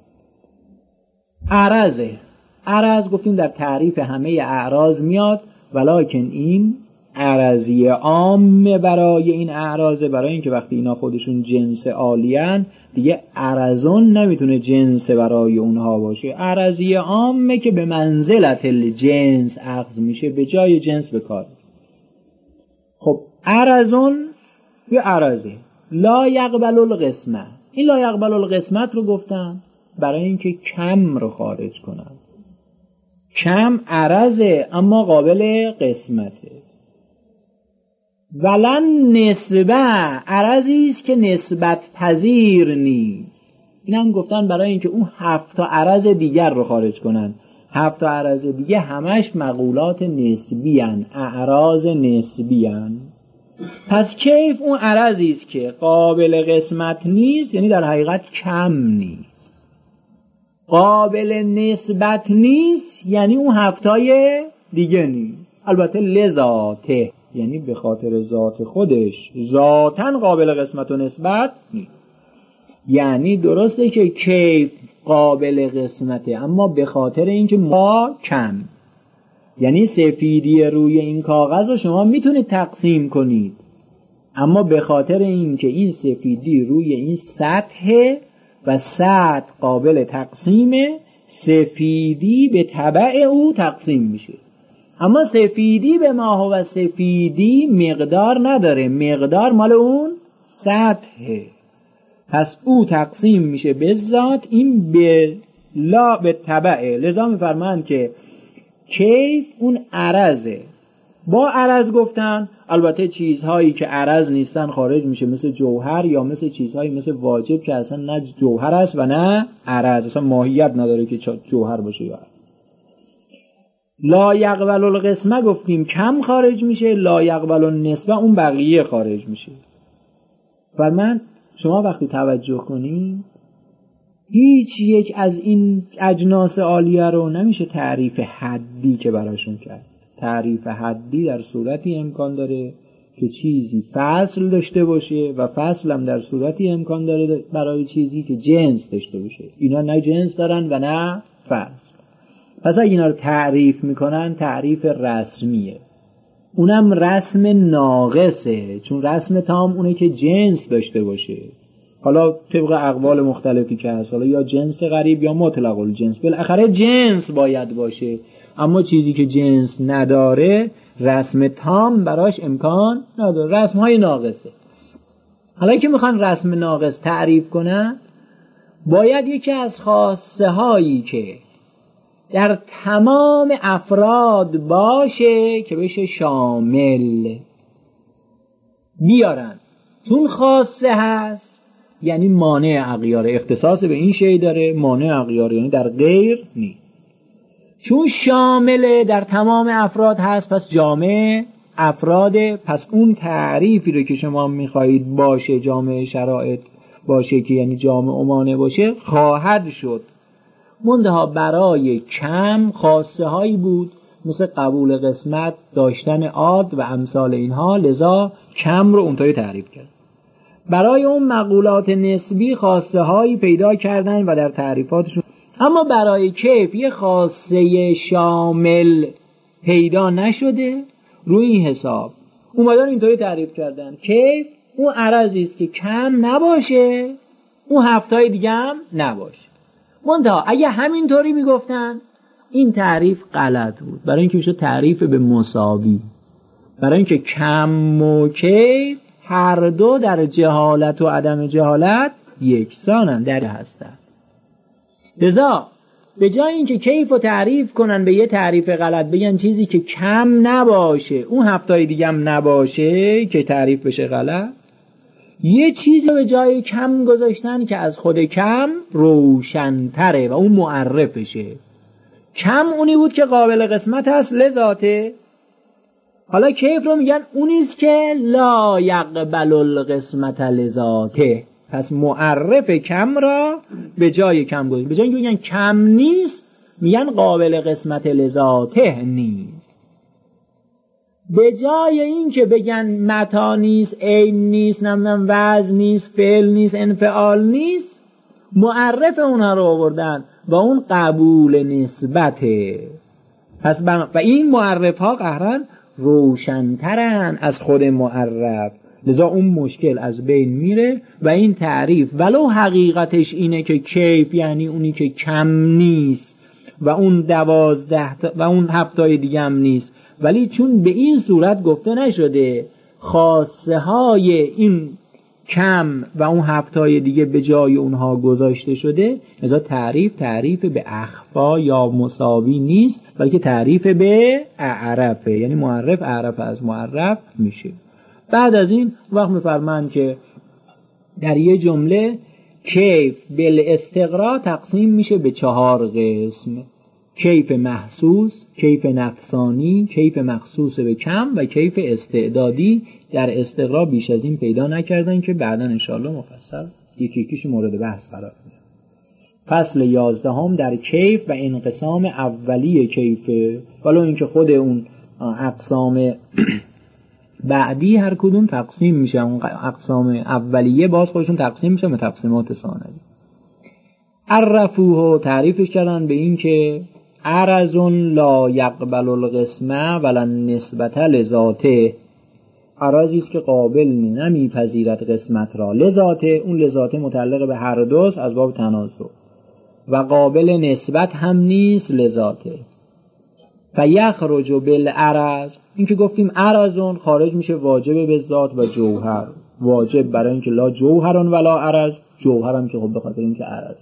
عرضه، عرض گفتیم در تعریف همه اعراض میاد، ولکن این عرضی عام برای این اعراض، برای اینکه وقتی اینا خودشون جنس عالیان دیگه عرضون نمیتونه جنس برای اونها باشه. عرضی عامه که به منزلت الجنس اخذ میشه، به جای جنس به کار. خب عرضون یه عرضه لا یقبل القسمه. این لا یقبل القسمت رو گفتم برای اینکه کم رو خارج کنم. کم عرضه اما قابل قسمته. ولن نسبه، عرضی است که نسبت پذیر نیست. این هم گفتن برای اینکه اون هفت تا عرض دیگر رو خارج کنن. هفت تا عرض دیگه همش مقولات نسبی هن، اعراض نسبی هن. پس کیف اون عرضی است که قابل قسمت نیست، یعنی در حقیقت کم نیست. قابل نسبت نیست یعنی اون هفتای دیگه نیست. البته لذاته، یعنی به خاطر ذات خودش ذاتن قابل قسمت و نسبت نیست. یعنی درسته که کیف قابل قسمته، اما به خاطر اینکه ما کم، یعنی سفیدی روی این کاغذ رو شما میتونید تقسیم کنید، اما به خاطر اینکه این سفیدی روی این سطح و سطح قابل تقسیمه، سفیدی به تبع او تقسیم میشه. اما سفیدی به ما هو سفیدی مقدار نداره، مقدار مال اون سطحه. پس او تقسیم میشه به ذات، این به لا به تبعه. لذا میفرمایند که کیف اون عرضه. با عرض گفتن البته چیزهایی که عرض نیستن خارج میشه، مثل جوهر یا مثل چیزهایی مثل واجب که اصلا نه جوهر است و نه عرض، اصلا ماهیت نداره که جوهر باشه یا عرض. لا یقبل القسمه گفتیم کم خارج میشه، لا یقبل النسبه اون بقیه خارج میشه. فرمان شما وقتی توجه کنید هیچ یک از این اجناس عالیه رو نمیشه تعریف حدی که براشون کرد. تعریف حدی در صورتی امکان داره که چیزی فصل داشته باشه و فصل هم در صورتی امکان داره برای چیزی که جنس داشته باشه. اینا نه جنس دارن و نه فصل. پس اگه اینا رو تعریف میکنن تعریف رسمیه، اونم رسم ناقصه، چون رسم تام اونه که جنس داشته باشه. حالا طبق اقوال مختلفی که هست، حالا یا جنس غریب یا مطلق الجنس، بالاخره جنس باید باشه. اما چیزی که جنس نداره رسم تام براش امکان نداره، رسم های ناقصه. حالا که میخوان رسم ناقص تعریف کنن، باید یکی از خاصه هایی که در تمام افراد باشه که بشه شامل بیارن. چون خاصه هست یعنی مانع اغیار، اختصاص به این شی داره، مانع اغیار یعنی در غیر نیست. چون شامله در تمام افراد هست پس جامع افراده. پس اون تعریفی رو که شما میخواهید باشه جامع شرایط باشه که یعنی جامع و مانع باشه خواهد شد. منتها برای کم خاصه هایی بود مثل قبول قسمت، داشتن عاد و امثال اینها، لذا کم رو اونطوری تعریف کرد. برای اون مقولات نسبی خاصه هایی پیدا کردن و در تعریفاتشون، اما برای کیف یه خاصه شامل پیدا نشده. روی این حساب اومدن اینطوری تعریف کردن کیف اون عرضی است که کم نباشه، اون هفتای دیگه هم نباشه. منتها اگه همینطوری میگفتن این تعریف غلط بود، برای اینکه میشه تعریف به مساوی، برای اینکه کم و کیف هر دو در جهالت و عدم جهالت یکسانن در هستن. لذا به جای اینکه کیف رو تعریف کنن به یه تعریف غلط، بگن چیزی که کم نباشه اون هفتای دیگه هم نباشه که تعریف بشه غلط، یه چیزی به جای کم گذاشتن که از خود کم روشن‌تره و اون معرفشه. کم اونی بود که قابل قسمت هست لذاته. حالا کیف رو میگن اونیست که لا یقبل القسمت لذاته. پس معرف کم را به جای کم گذاشتن. به جای اینکه بگن کم نیست میگن قابل قسمت لذاته نیست. به جای این که بگن متا نیست، عین نیست، نمیدونم وزن نیست، فعل نیست، انفعال نیست، معرف اونها رو آوردن و اون قبول نسبته. پس و این معرف ها قهرن روشن‌ترن از خود معرف، لذا اون مشکل از بین میره و این تعریف ولو حقیقتش اینه که کیف یعنی اونی که کم نیست و اون دوازده و اون هفتای دیگه هم نیست، ولی چون به این صورت گفته نشده خاصه های این کم و اون هفتای دیگه به جای اونها گذاشته شده، لذا تعریف تعریف به اخفا یا مساوی نیست، بلکه تعریف به اعرفه، یعنی معرف اعرف از معرف میشه. بعد از این وقت میفرمایند که در یه جمله کیف بالاستقراء تقسیم میشه به چهار قسم: کیف محسوس، کیف نفسانی، کیف مخصوص به کم و کیف استعدادی. در استقراء بیش از این پیدا نکردن که بعدا انشاءالله مفصل یکی یکیش مورد بحث قرار میده. فصل یازدهم در کیف و انقسام اولیه کیف، ولو اینکه خود اون اقسام بعدی هر کدوم تقسیم میشه، اون اقسام اولیه باز خودشون تقسیم میشه به تقسیمات ثانوی. عرفوه تعریفش کردن به این که عرض لا یقبل القسمه ولا نسبت لذاته، عرضی است که قابل نمیپذیرد قسمت را، لذاته اون لذاته متعلق به هر دوست از باب تناسب، و قابل نسبت هم نیست لذاته. فیخرج بالعرض، این که گفتیم عرضون خارج میشه واجب به ذات و جوهر، واجب برای اینکه لا جوهرون ولا عرض، جوهر هم که خب به خاطر اینکه عرض،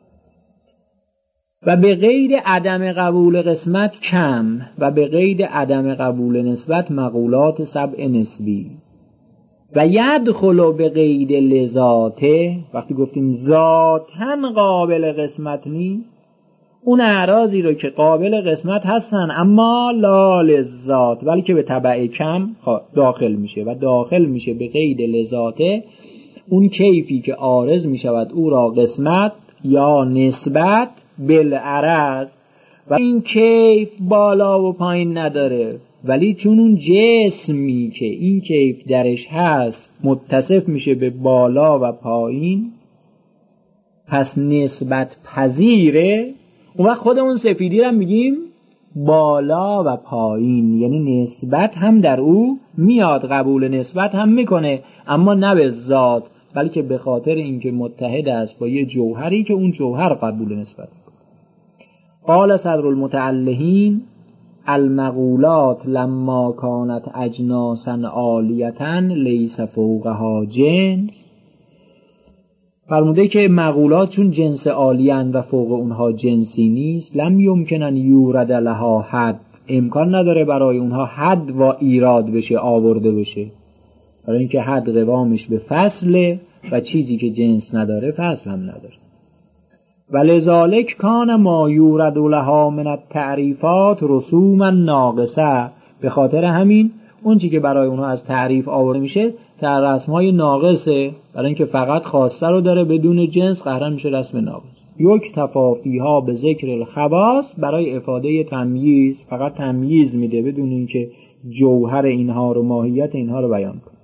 و به قید عدم قبول قسمت کم و به قید عدم قبول نسبت مقولات سبع نسبی. و یدخل به قید لذاته، وقتی گفتیم ذاتن قابل قسمت نیست، اون اعراضی رو که قابل قسمت هستن اما لا لذات، ولی که به تبع کم داخل میشه و داخل میشه به قید لذاته اون کیفی که عارض میشود او را قسمت یا نسبت بالعرض، و این کیف بالا و پایین نداره، ولی چون اون جسمی که این کیف درش هست متصف میشه به بالا و پایین، پس نسبت پذیره. اون وقت خود اون سفیدی رو میگیم بالا و پایین، یعنی نسبت هم در او میاد، قبول نسبت هم میکنه، اما نه به ذات، بلکه به خاطر اینکه متحد است با یه جوهری که اون جوهر قبول نسبت میکنه. قال صدر المتعلهین المقولات لما کانت اجناسا عالیتا لیس فوقها جنس، فرموده که مقولات چون جنس عالیان و فوق اونها جنسی نیست، لم یمکنن یورد لها حد، امکان نداره برای اونها حد و ایراد بشه، آورده بشه، برای اینکه حد قوامش به فصله و چیزی که جنس نداره فصل هم نداره. ولذالک کان ما یورد لها من التعریفات رسوما ناقصه، به خاطر همین اون چیزی که برای اونها از تعریف آورده میشه در رسمهای ناقصه، برای اینکه فقط خواسته رو داره بدون جنس قهرن میشه رسم ناقص. یک تفافیها به ذکر الخواص، برای افاده تمییز، فقط تمییز میده بدون اینکه جوهر اینها رو ماهیت اینها رو بیان کنه.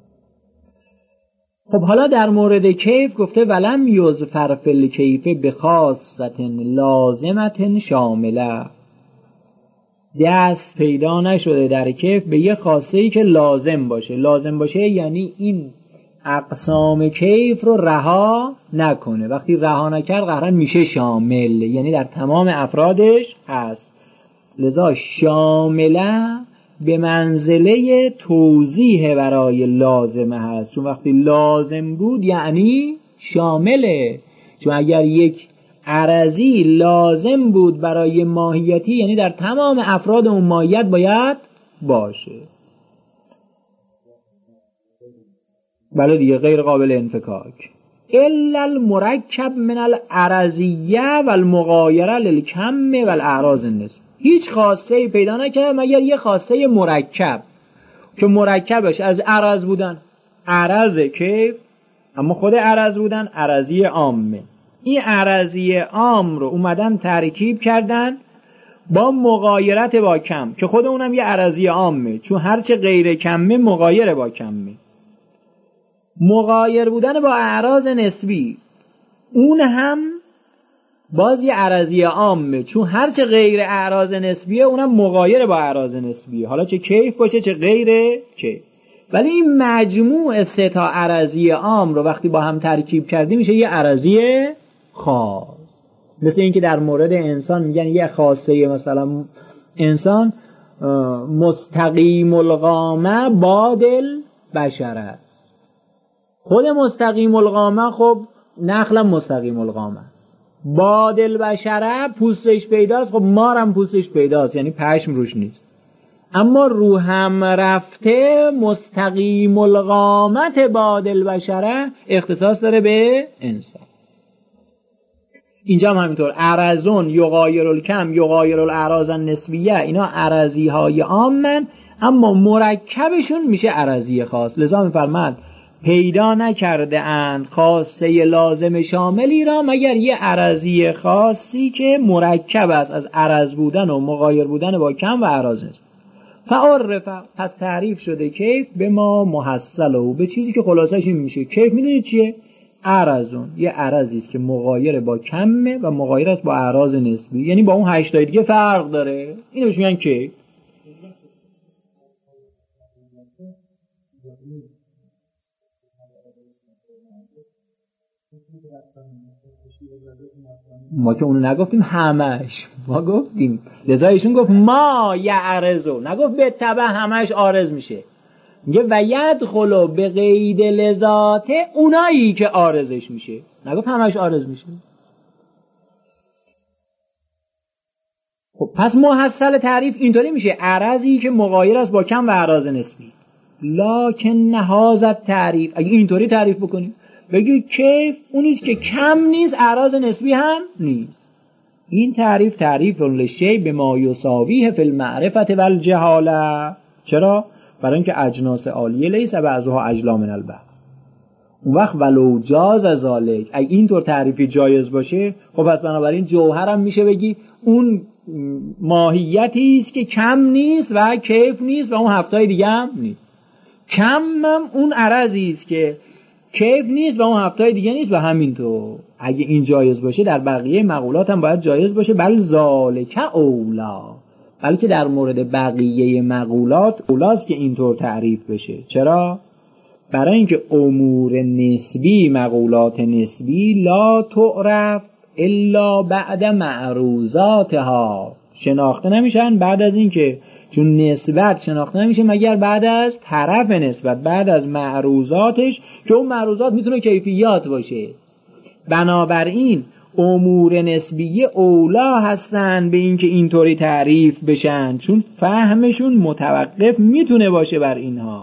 خب حالا در مورد کیف گفته ولم یظفر فی الکیف بخاصة لازمة شامله، دست پیدا نشده در کیف به یه خاصه‌ای که لازم باشه. لازم باشه یعنی این اقسام کیف رو رها نکنه، وقتی رها نکرد قهرن میشه شامل، یعنی در تمام افرادش هست. لذا شامله به منزله توضیح برای لازمه هست، چون وقتی لازم بود یعنی شامله، چون اگر یک عرضی لازم بود برای ماهیتی، یعنی در تمام افراد اون ماهیت باید باشه. بله دیگه، غیر قابل انفکاک. الا المرکب من العرضیه و المغایره للکم و الاعراض النسبی. هیچ خاصه پیدا نکرد مگر یه خاصه مرکب که مرکبش از عرض بودن، عرض کیف، اما خود عرض بودن عرضی عامه. این عرضی عام رو اومدن ترکیب کردن با مغایرت با کم که خود اونم یه عرضی عامه، چون هرچه غیر کمه مغایر با کمه. مغایر بودن با اعراض نسبی اون هم باز یه عرضی عامه، چون هرچه غیر اعراض نسبیه اونم مغایر با اعراض نسبیه، حالا چه کیف باشه چه غیر کیف. ولی این مجموع سه تا عرضی عام رو وقتی با هم ترکیب کردیم میشه یه عرضی خاص. مثل این که در مورد انسان میگن یه خاصه، مثلا انسان مستقیم القامه بادل بشر است. خود مستقیم القامه خب نخلم مستقیم القامه است. بادل بشره پوستش پیداست، خب مارم پوستش پیداست، یعنی پشم روش نیست. اما رو هم رفته مستقیم القامت بادل بشره اختصاص داره به انسان. اینجا هم همینطور عرضون یغایر الکم یغایر الاعراض النسبیه، اینا عرضی های عامن اما مرکبشون میشه عرضی خاص. لذا میفرماد پیدا نکرده اند خاصه لازم شاملی را مگر یه عرضی خاصی که مرکب است از عرض بودن و مغایر بودن با کم و اعراض است. فعرف، پس تعریف شده کیف به ما محصله و به چیزی که خلاصش این میشه. کیف میدونید چیه؟ عرضون، یه عرضی است که مغایر با کمه و مغایر است با اعراض نسبی، یعنی با اون هشت تای دیگه فرق داره. اینو بهش میگن کیف. ما که اونو نگفتیم همش، ما گفتیم لذا ایشون گفت ما یعرضو، نگفت به تبع همش عارض میشه. میگه و یدخلو به قید لذاته اونایی که عارضش میشه، نگفت همش عارض میشه. خب پس محصل تعریف اینطوری میشه عرضی که مغایر است با کم و اعراض نسبی. لکن نهازت تعریف، اگه اینطوری تعریف بکنیم بگی کیف اونیست که کم نیست اعراض نسبی هم نیست، این تعریف تعریف لشیء بما یساویه فی المعرفة والجهاله. چرا؟ برای اینکه اجناس عالیه لیس بعضها اجلا من البعض. اون وقت ولو جاز ذالک، اگه اینطور تعریفی جایز باشه خب پس بنابراین جوهر هم میشه بگی اون ماهیتی است که کم نیست و کیف نیست و اون هفتای دیگه هم نیست. کم هم اون عرضی است که کیف نیست و اون هفتای دیگه نیست و همینطور. اگه این جایز باشه در بقیه مقولات هم باید جایز باشه. بل ذالک اولا، بلکه در مورد بقیه مقولات اولاست که اینطور تعریف بشه. چرا؟ برای اینکه امور نسبی، مقولات نسبی لا تعرف الا بعد معروضاتها، شناخته نمیشن بعد از اینکه، چون نسبت شناخته نمیشه مگر بعد از طرف نسبت، بعد از معروضاتش که اون معروضات میتونه کیفیات باشه. بنابراین امور نسبی اولا هستن به اینکه اینطوری تعریف بشن، چون فهمشون متوقف میتونه باشه بر اینها.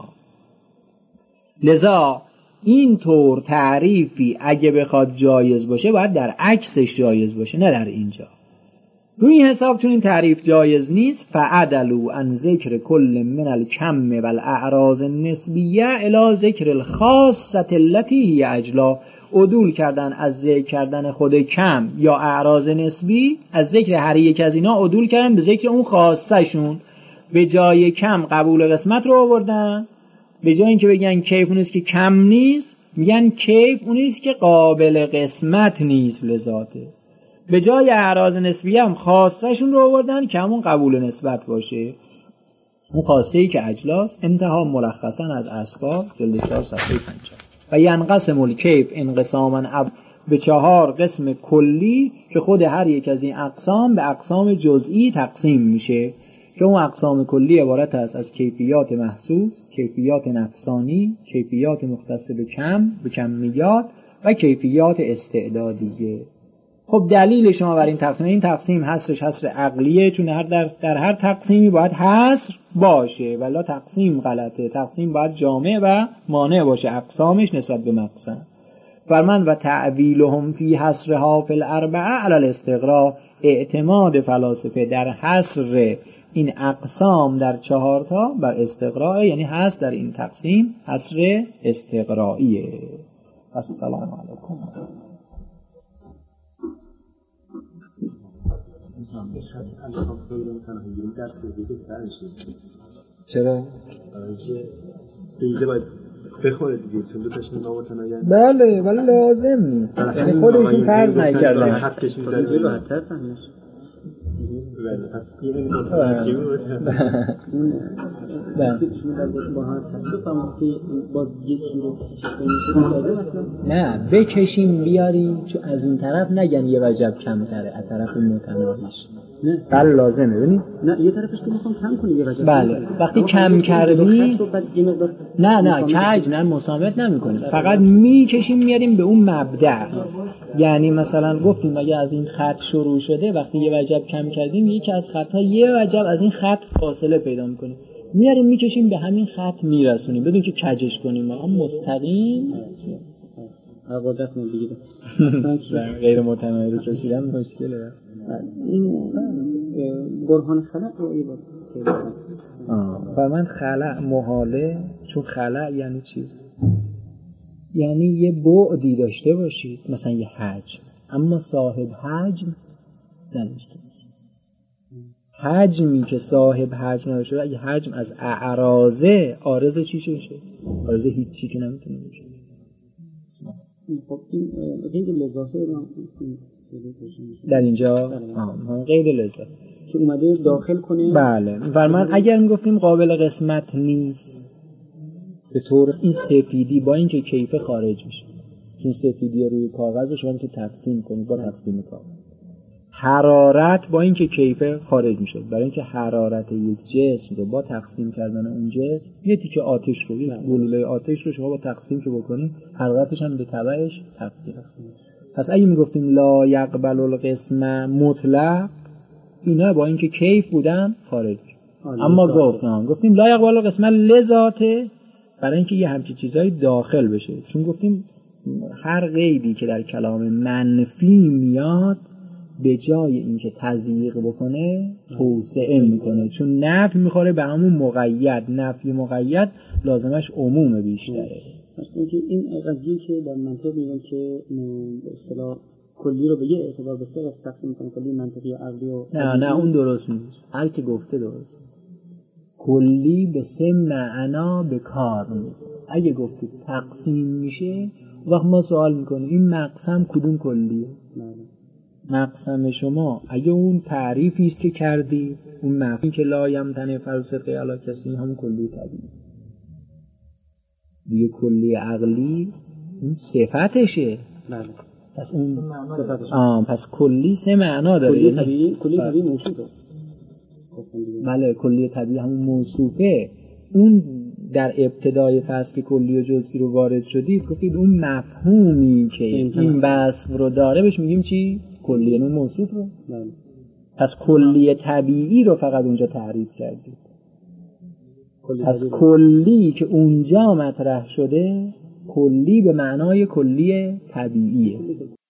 لذا اینطور تعریفی اگه بخواد جایز باشه باید در عکسش جایز باشه، نه در اینجا. روی این حساب چون این تعریف جایز نیست، فعدلوا عن ذکر کل من الکم و الاعراض النسبیه الی ذکر الخاصه التي هی اجلا، عدول کردن از ذکر کردن خود کم یا اعراض نسبی، از ذکر هر یک از اینا عدول کردن به ذکر اون خاصه شون. به جای کم قبول قسمت رو آوردن، به جای اینکه بگن کیف اونیست که کم نیست میگن کیف اونیست که قابل قسمت نیست لذاته. به جای اعراض نسبی هم خاصه شون رو آوردن که همون قبول نسبت باشه، اون خاصه ای که اجلاست. انتها ملخصا از اسباب جلد چهار صفحه پنجاه. و ینقسم الکیف انقساما اب به چهار قسم کلی که خود هر یک از این اقسام به اقسام جزئی تقسیم میشه، که اون اقسام کلی عبارت است از کیفیات محسوس، کیفیات نفسانی، کیفیات مختص به کم به کمیات و کیفیات استعدادیه. خب دلیل شما بر این تقسیم، این تقسیم حصرش حصر عقلیه، چون هر در, در هر تقسیمی باید حصر باشه، ولی تقسیم غلطه. تقسیم باید جامع و مانع باشه اقسامش نسبت به مقسم. فرمان و تعویلهم فی حصرها فی الاربعه علی الاستقراء، اعتماد فلاسفه در حصر این اقسام در چهارتا بر استقراء، یعنی حصر در این تقسیم حصر استقرائیه. السلام علیکم. چرا؟ دیگه باید بخوره دیگه، چون دو تاشون نامتناهی. بله ولی لازم نیست، یعنی خودشون فرض نکردن. حد کشیم در دیگه راحت‌تر فهمیدن. بله پس این متناهی بود. بله شما در با هم فهمیدن که باز یکی رو لازم اصلا نه بکشیم بیاریم، چون از این طرف نگن یه وجب کمتره از طرف متناهیش. نه بله لازمه. ببینید نه یه طرفش که میخوام کم کنی یه وجب. بله وقتی کم کردی نه نه کج نه مسامت نمی‌کنی، فقط میکشیم میاریم به اون مبدأ. یعنی مثلا گفتیم اگه از این خط شروع شده، وقتی یه وجب کم کردیم یکی از خط‌ها یه وجب از این خط فاصله پیدا می‌کنه، میاریم میکشیم به همین خط میرسونیم بدون که کجش کنیم، ما مستقیم قدرت ما بگیره. غیر متناهی رو کشیدن مشکله. این برهان خلق رو ای بود فرمان خلق محاله، چون خلق یعنی چی؟ یعنی یه بعدی داشته باشید، مثلا یه حجم، اما صاحب حجم نداشته باشید. حجمی که صاحب حجم نداشته باشه، اگه حجم از اعراضه، عارضه چی شده؟ عارضه هیچی که نمیتونه باشه. خب این غیر لذاته در اینجا آه غیر لذت که اومده داخل کنه. بله فرمان اگر میگفتیم قابل قسمت نیست به طور این سفیدی با اینکه کیف خارج میشه، این سفیدی روی کاغذ رو شما میتونید تقسیم کنید با تقسیم کاغذ. حرارت با اینکه کیف خارج میشه، برای اینکه حرارت یک جسم رو با تقسیم کردن اون جسم، یه تیکه آتش رو یه گلوله آتش رو شما با تقسیم که بکنید حرارتش هم به تبعش تقسیم. پس اگه میگفتیم لا یقبل القسم مطلق، اینا با اینکه کیف بودن خارج میشه. اما گفتم گفتیم لا یقبل القسم لذاته، برای اینکه یه همچین چیزایی داخل بشه، چون گفتیم هر قیدی که در کلام منفی میاد به جای اینکه تضییق بکنه توسعه میکنه، چون نفی میخوره به همون مقید. نفی مقید لازمش عموم بیشتره. مثلا که این قضیه که در منطق میگن که به اصطلاح کلی رو به یه اعتبار به سه قسمت تقسیم میکنن، کلی منطقی و عقلی و نه نه اون درست نیست. هر کی گفته درست. کلی به سه معنا به کار میاد. اگه گفته تقسیم میشه، وقت ما سوال میکنیم این مقسم کدوم کلیه؟ مقسم شما اگه اون تعریفی است که کردی، اون مفهومی که لا یمتنع فلسفه علی کسی، همون کلی طبیعی. دیگه کلی عقلی اون صفتشه. بله. پس اون صفتشه. آه پس کلی سه معنا داره. کلی طبیعی، کلی طبیعی موصوفه. بله کلی طبیعی همون موصوفه. اون در ابتدای فصل که کلی و جزئی رو وارد شدید گفتید اون مفهومی که این وصف رو داره بهش میگیم چی؟ کلی، یعنی موصوف رو. بله. پس کلی طبیعی رو فقط اونجا تعریف کردید. پس کلی که اونجا مطرح شده کلی به معنای کلی طبیعیه.